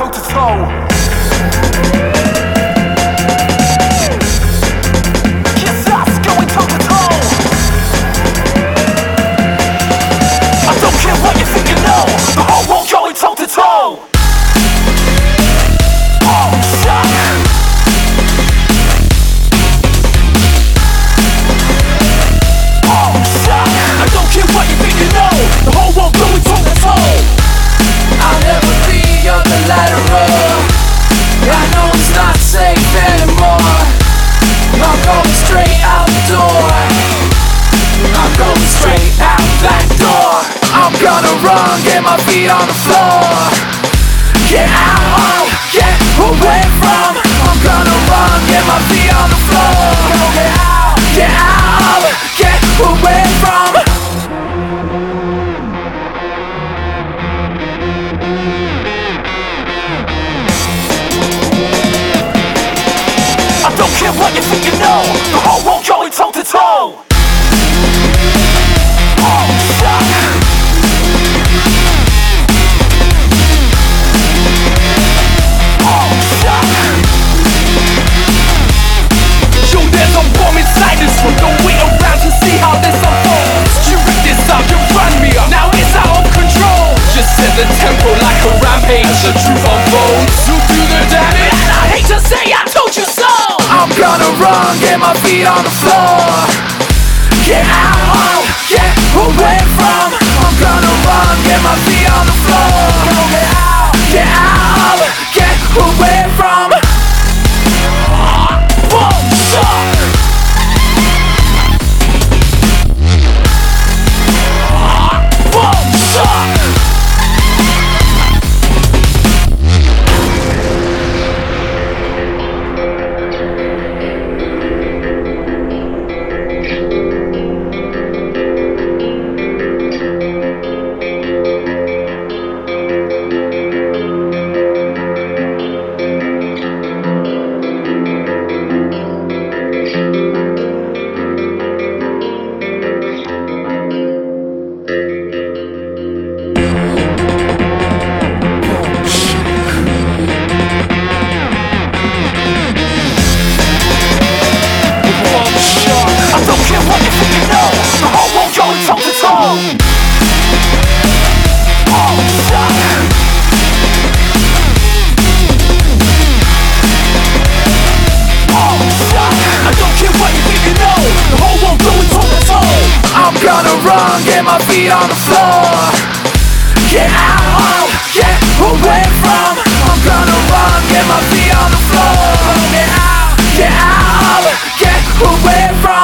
toe to toe. Yes, us going toe to toe. I don't care what you think you know, the whole world going toe to toe. Oh, shit. I don't care what you think you know, the whole world going toe to toe. I'll never be on the lateral. I know it's not safe anymore. I'm going straight out the door. I'm going straight out that door. I'm gonna run, get my feet on the floor. Get out, get away from. I'm gonna run, get my feet on the floor. Get out, get away from. I don't care what you think you know, the whole world going toe to toe. Oh, shit. Oh, shit. Yo, there's a bomb inside this one. Don't wait around to see how this unfolds. You rip this up, you run me up. Now it's out of control. Just set the tempo like a rampage. The truth unfolds. You do the damage, and I hate to say I told you so. I'm gonna run, get my feet on the floor. Get out, get away from. I'm gonna run, get my feet on the floor. Get out, get away from. Boom, shot. Boom, shot. Get my feet on the floor. Get out, get away from. I'm gonna run, get my feet on the floor. Get out, get away from.